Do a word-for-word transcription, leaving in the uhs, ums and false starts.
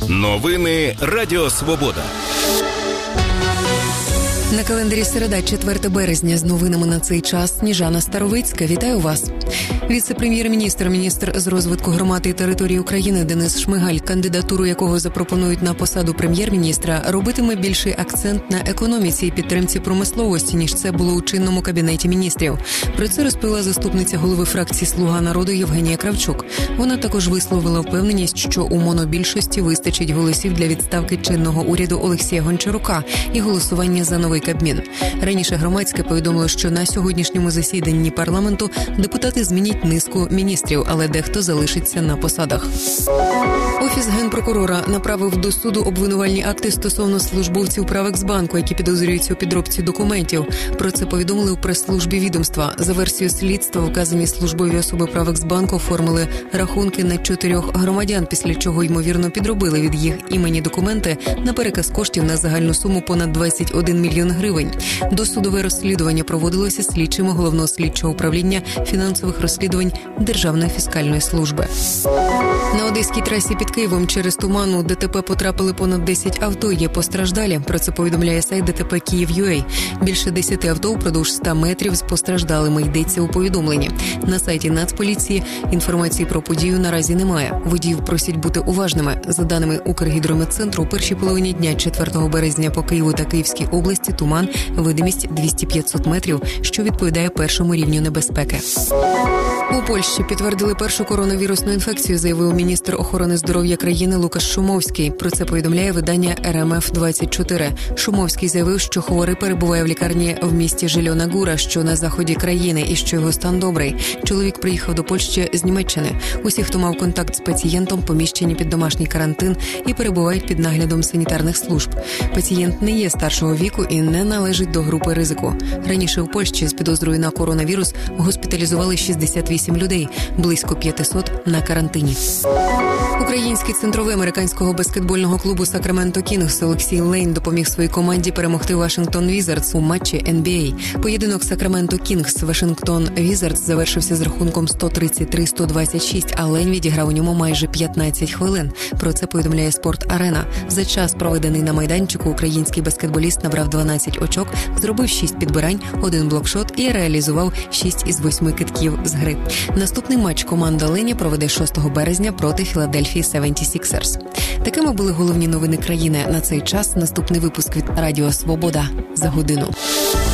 Новини Радіо Свобода. На календарі середа, четвертого березня, з новинами на цей час Сніжана Старовицька. Вітаю вас. Віце-прем'єр-міністр, міністр з розвитку громади і території України Денис Шмигаль, кандидатуру якого запропонують на посаду прем'єр-міністра, робитиме більший акцент на економіці і підтримці промисловості, ніж це було у чинному кабінеті міністрів. Про це розповіла заступниця голови фракції «Слуга народу» Євгенія Кравчук. Вона також висловила впевненість, що у монобільшості вистачить голосів для відставки чинного уряду Олексія Гончарука і голосування за новий Кабмін. Раніше громадське повідомило, що на сьогоднішньому засіданні парламенту депутати змінять низку міністрів, але дехто залишиться на посадах. Офіс Генпрокурора направив до суду обвинувальні акти стосовно службовців Правексбанку, які підозрюються у підробці документів. Про це повідомили у прес-службі відомства. За версією слідства, вказані службові особи Правексбанку оформили рахунки на чотирьох громадян, після чого, ймовірно, підробили від їх імені документи на переказ коштів на загальну суму понад двадцять один мільйон гривень. Досудове розслідування проводилося слідчими Головного слідчого управління фінансових розслідувань Державної фіскальної служби. На Одеській трасі під Києвом через туман у ДТП потрапили понад десять авто, є постраждалі. Про це повідомляє сайт ДТП Київ.ua. Більше десяти авто упродовж ста метрів з постраждалими, йдеться у повідомленні. На сайті Нацполіції інформації про подію наразі немає. Водіїв просять бути уважними. За даними Укргідрометцентру, у першій половині дня четвертого березня по Києву та Київській області туман, видимість двісті-п'ятсот метрів, що відповідає першому рівню небезпеки. У Польщі підтвердили першу коронавірусну інфекцію, заявив міністр охорони здоров'я країни Лукаш Шумовський. Про це повідомляє видання Ер Ем Еф двадцять чотири. Шумовський заявив, що хворий перебуває в лікарні в місті Зелена Góra, що на заході країни, і що його стан добрий. Чоловік приїхав до Польщі з Німеччини. Усі, хто мав контакт з пацієнтом, поміщені під домашній карантин і перебувають під наглядом санітарних служб. Пацієнт не є старшого віку і не належить до групи ризику. Раніше у Польщі з підозрою на коронавірус госпіталізували шістдесят вісім людей, близько п'ятсот на карантині. Український центровий американського баскетбольного клубу «Сакраменто Кінгс» Олексій Лейн допоміг своїй команді перемогти Вашингтон Візардс у матчі Ен Бі Ей. Поєдинок «Сакраменто Кінгс» Вашингтон Візардс завершився з рахунком сто тридцять три - сто двадцять шість, а Лейн відіграв у ньому майже п'ятнадцять хвилин. Про це повідомляє «Спорт Арена». За час, проведений на майданчику, український баскетболіст набрав дванадцять очок, зробив шість підбирань, один блокшот і реалізував шість із восьми китків з гри. Наступний матч команда Лейні проведе шостого березня проти Філадельфії севенті сіксерс. Такими були головні новини країни на цей час. Наступний випуск від Радіо Свобода за годину.